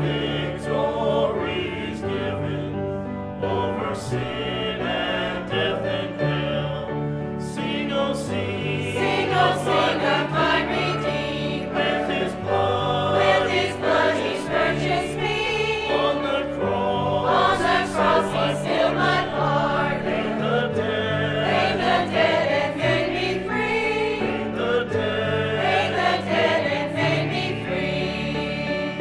victory's given over sin and death and hell. Sing, oh sing, Sing, oh sing of my Redeemer. with his blood He's purchased me. on the cross, On the cross he sealed my pardon. paid the debt, Paid the debt and made me free. paid the debt. Paid the debt and made me free.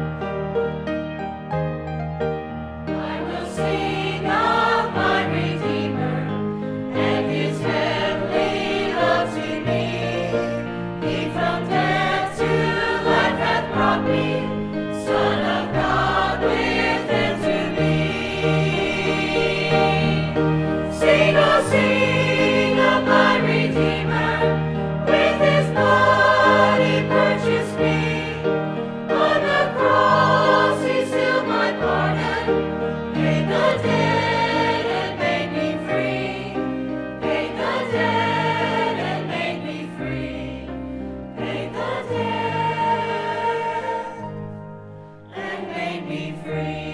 I will sing of my Redeemer and his heavenly love to me. He from death to life hath brought me, Son of God within to me. Sing, oh sing of my Redeemer, with his blood he purchased me. On the cross he sealed my pardon, paid the debt and made me free. Paid the debt and made me free. Paid the debt and made me free.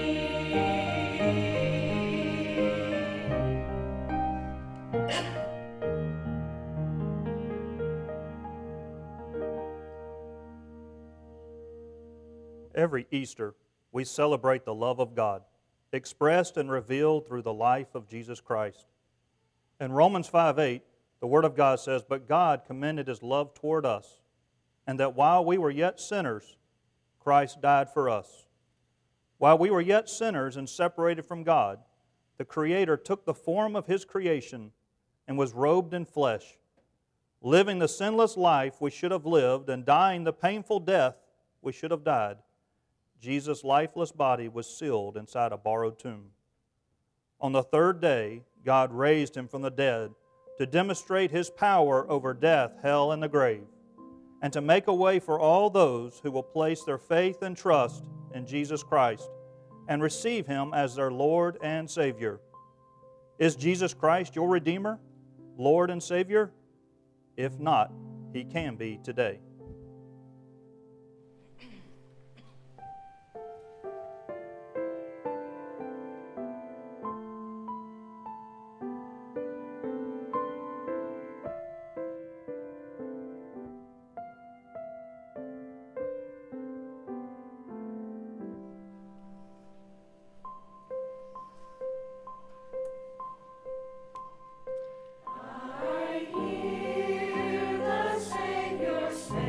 Every Easter, we celebrate the love of God, expressed and revealed through the life of Jesus Christ. In Romans 5:8, the Word of God says, "But God commended His love toward us, and that while we were yet sinners, Christ died for us." While we were yet sinners and separated from God, the Creator took the form of His creation and was robed in flesh, living the sinless life we should have lived and dying the painful death we should have died. Jesus' lifeless body was sealed inside a borrowed tomb. On the third day, God raised Him from the dead to demonstrate His power over death, hell, and the grave, and to make a way for all those who will place their faith and trust in Jesus Christ and receive Him as their Lord and Savior. Is Jesus Christ your Redeemer, Lord and Savior? If not, He can be today. I hear the Savior say,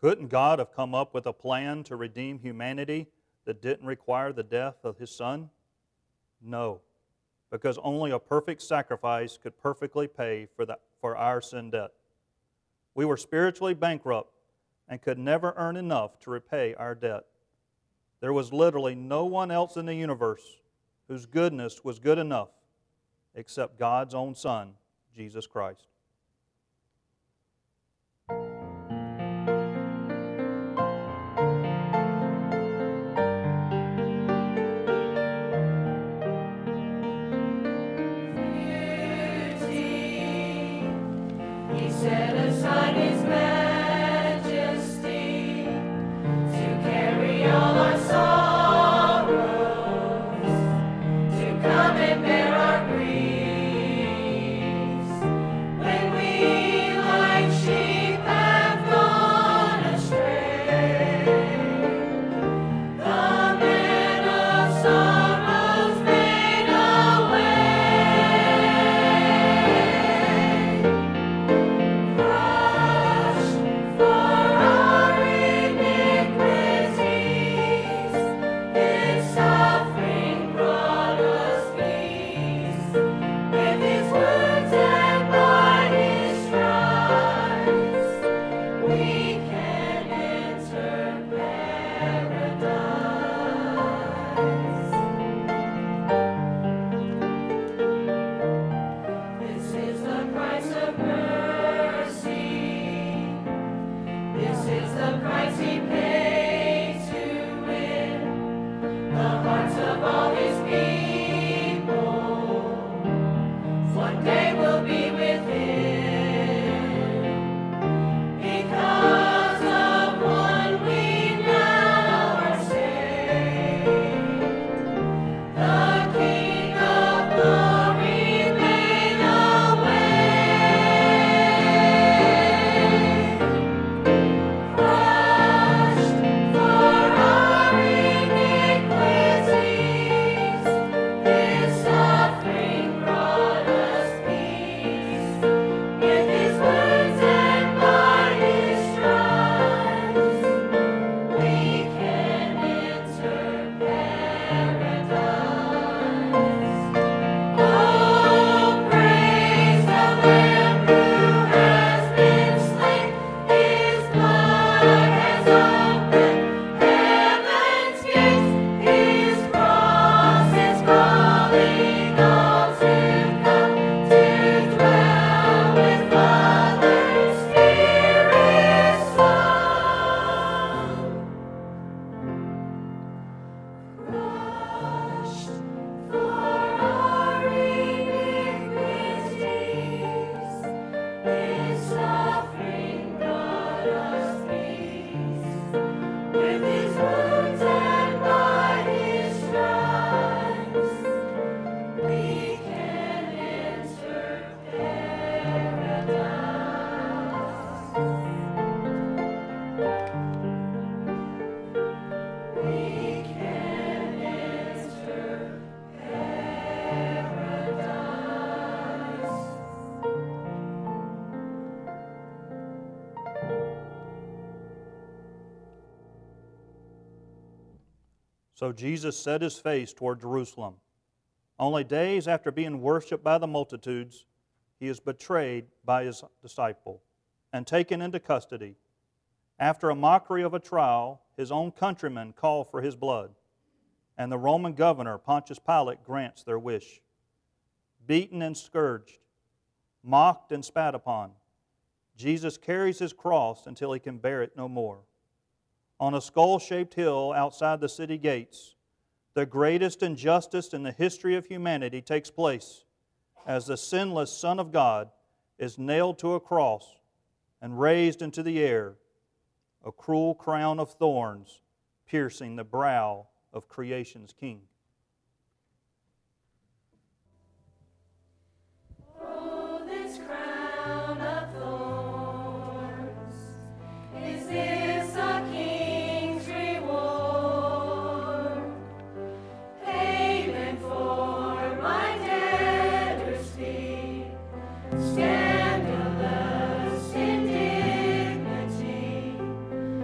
Couldn't God have come up with a plan to redeem humanity that didn't require the death of His Son? No, because only a perfect sacrifice could perfectly pay for our sin debt. We were spiritually bankrupt and could never earn enough to repay our debt. There was literally no one else in the universe whose goodness was good enough except God's own Son, Jesus Christ. He set aside His majesty to carry all our sorrows, to come and bear our griefs. When we like sheep have gone astray, the man of sorrows made a way. So Jesus set His face toward Jerusalem. Only days after being worshipped by the multitudes, He is betrayed by His disciple and taken into custody. After a mockery of a trial, His own countrymen call for His blood, and the Roman governor, Pontius Pilate, grants their wish. Beaten and scourged, mocked and spat upon, Jesus carries His cross until He can bear it no more. On a skull-shaped hill outside the city gates, the greatest injustice in the history of humanity takes place as the sinless Son of God is nailed to a cross and raised into the air, a cruel crown of thorns piercing the brow of creation's King. Oh, this crown of thorns, is this a king's reward? Payment for my debtor's fee, scandalous indignity,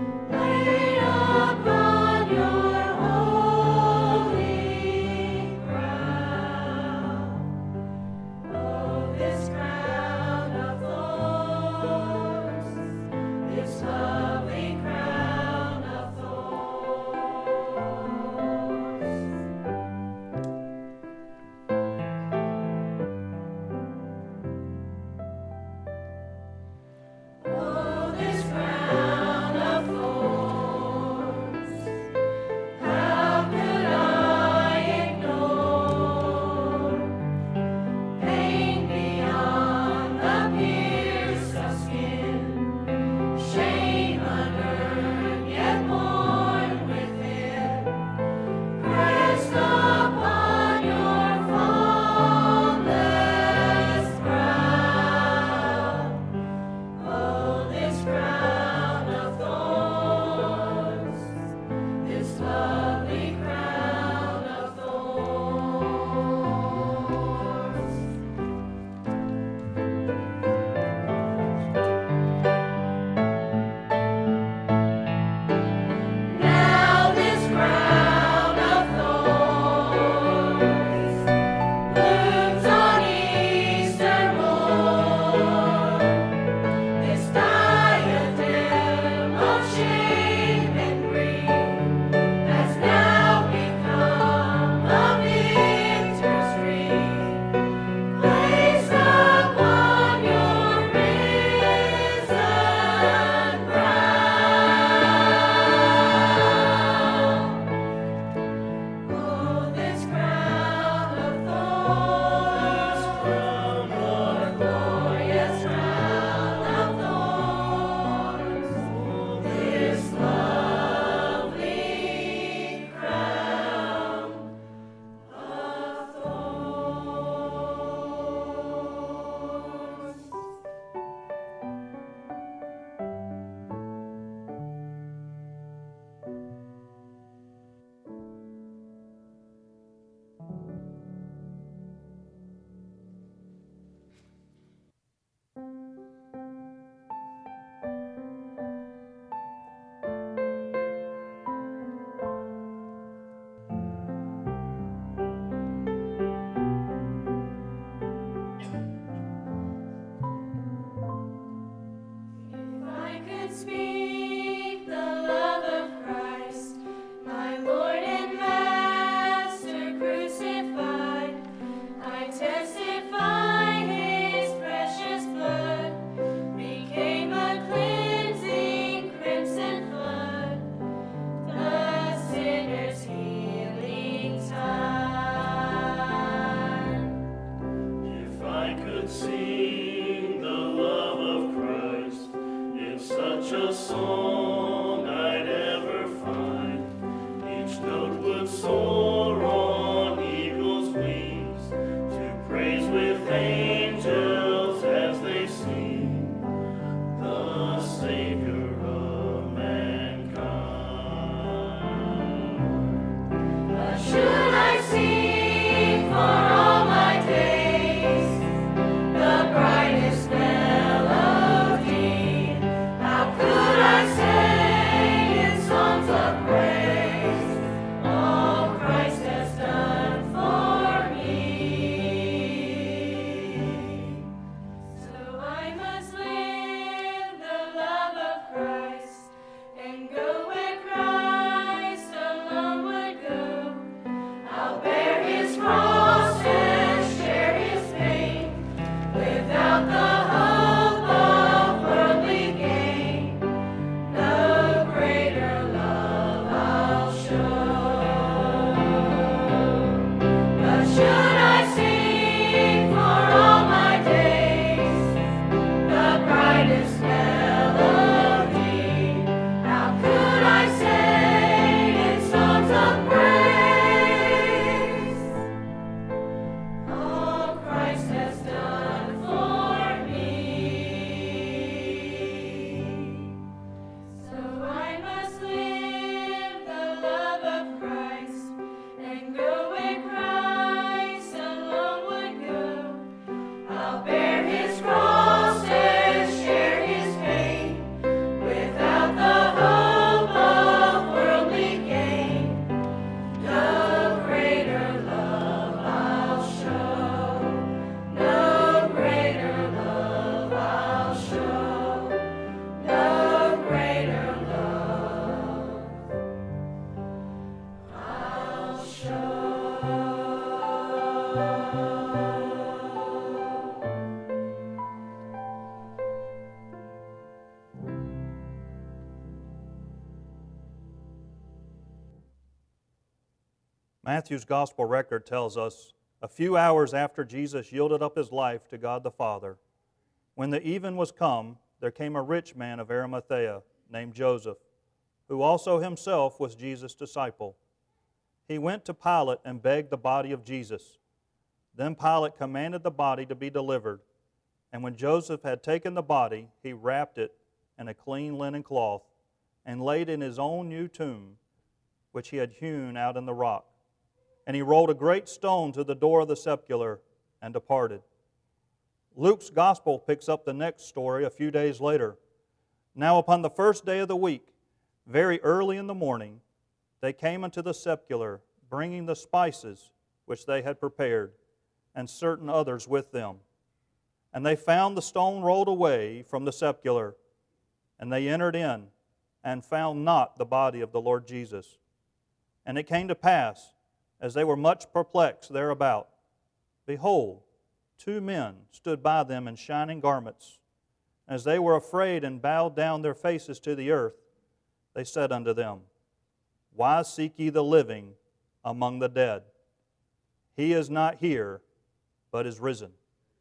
Matthew's gospel record tells us a few hours after Jesus yielded up his life to God the Father, when the even was come, there came a rich man of Arimathea named Joseph, who also himself was Jesus' disciple. He went to Pilate and begged the body of Jesus. Then Pilate commanded the body to be delivered. And when Joseph had taken the body, he wrapped it in a clean linen cloth and laid it in his own new tomb, which he had hewn out in the rock. And he rolled a great stone to the door of the sepulchre and departed. Luke's gospel picks up the next story a few days later. Now upon the first day of the week, very early in the morning, they came unto the sepulchre, bringing the spices which they had prepared, and certain others with them. And they found the stone rolled away from the sepulchre. And they entered in, and found not the body of the Lord Jesus. And it came to pass, as they were much perplexed thereabout, behold, 2 men stood by them in shining garments. As they were afraid and bowed down their faces to the earth, they said unto them, Why seek ye the living among the dead? He is not here, but is risen.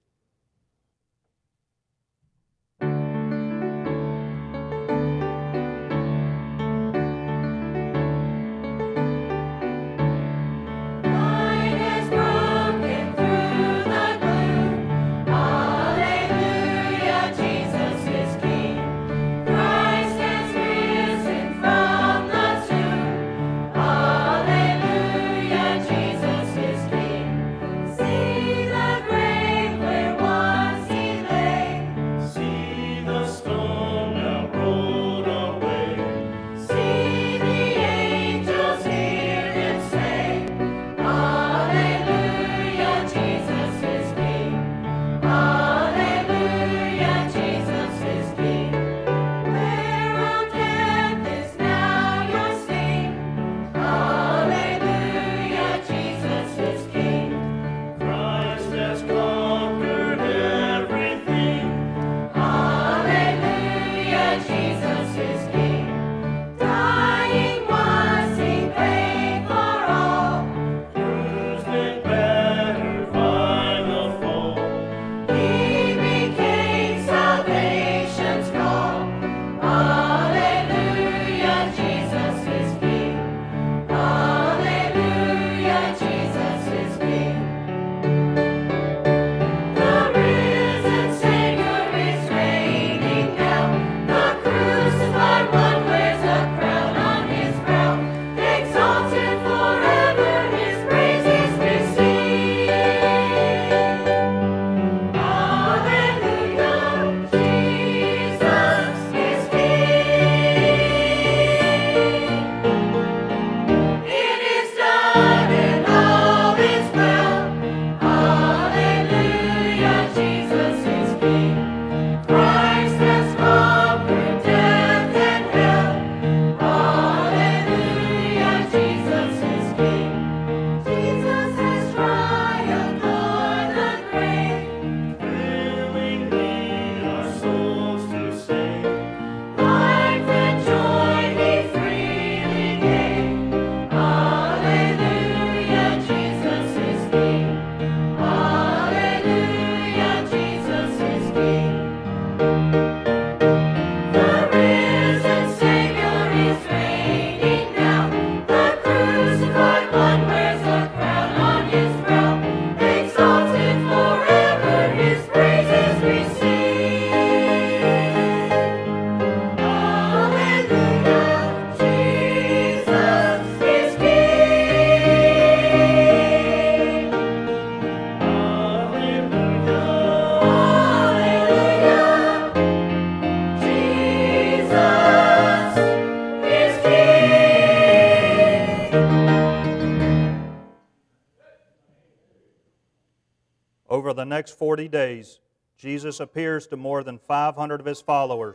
Over the next 40 days, Jesus appears to more than 500 of His followers,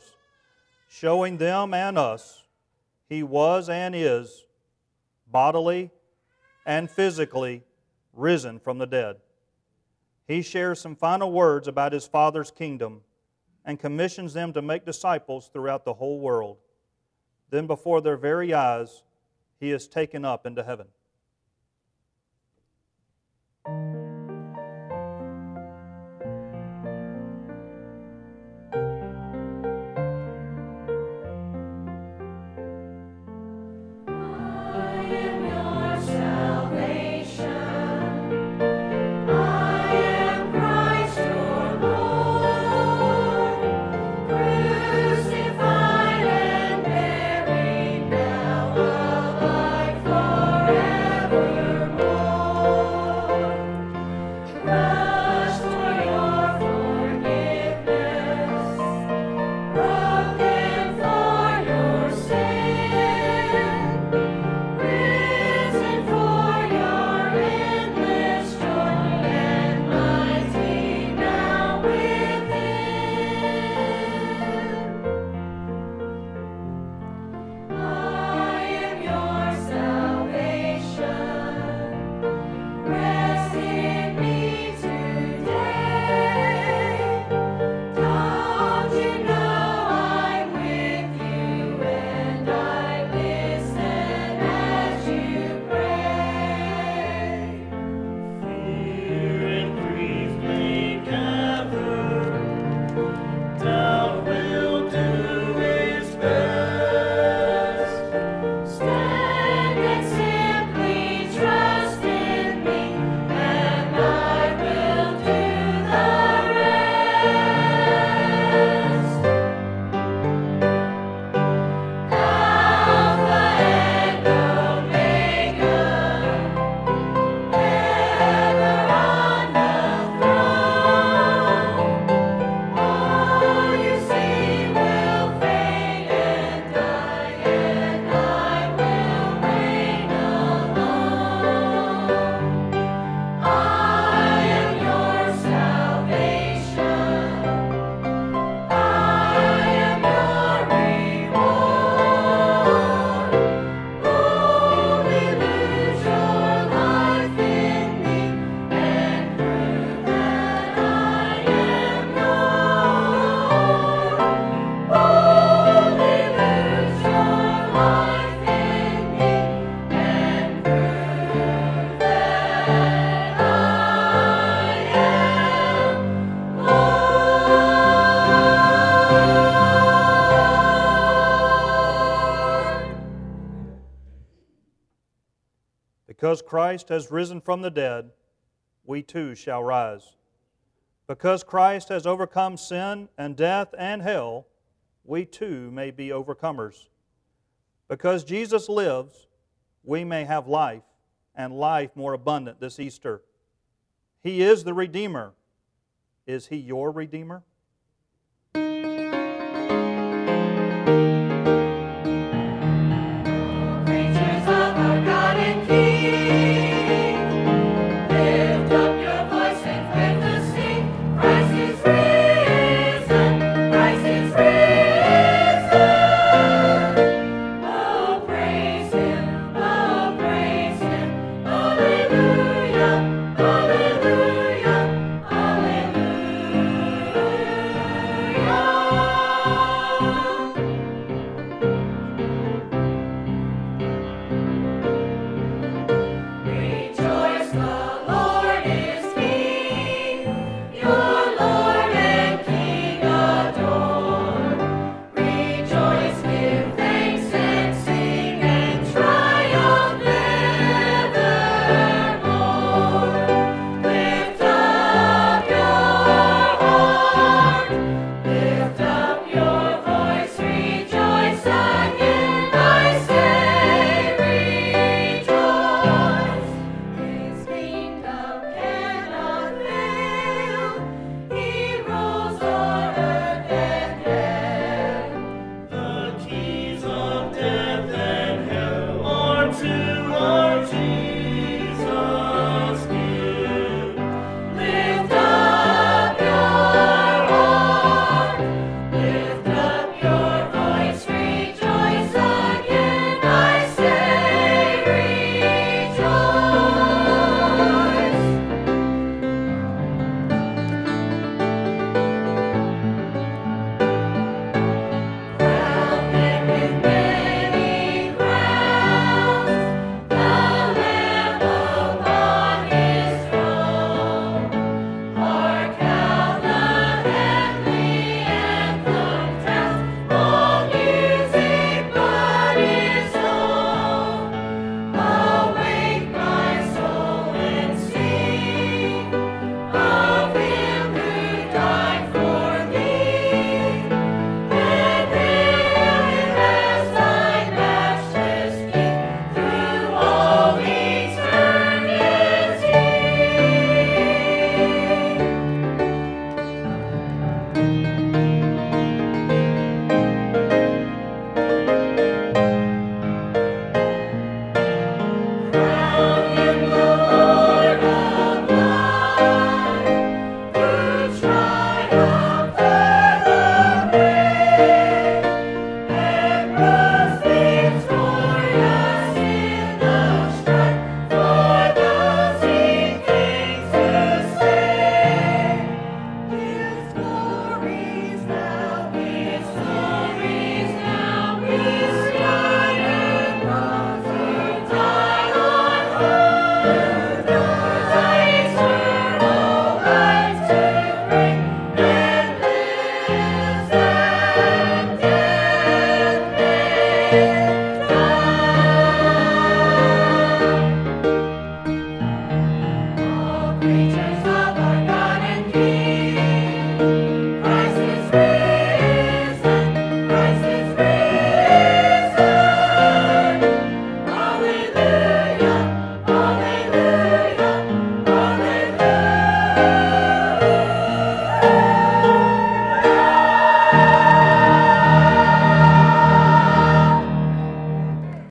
showing them and us He was and is bodily and physically risen from the dead. He shares some final words about His Father's kingdom and commissions them to make disciples throughout the whole world. Then before their very eyes, He is taken up into heaven. Because Christ has risen from the dead, we too shall rise. Because Christ has overcome sin and death and hell, we too may be overcomers. Because Jesus lives, we may have life, and life more abundant this Easter. He is the Redeemer. Is He your Redeemer?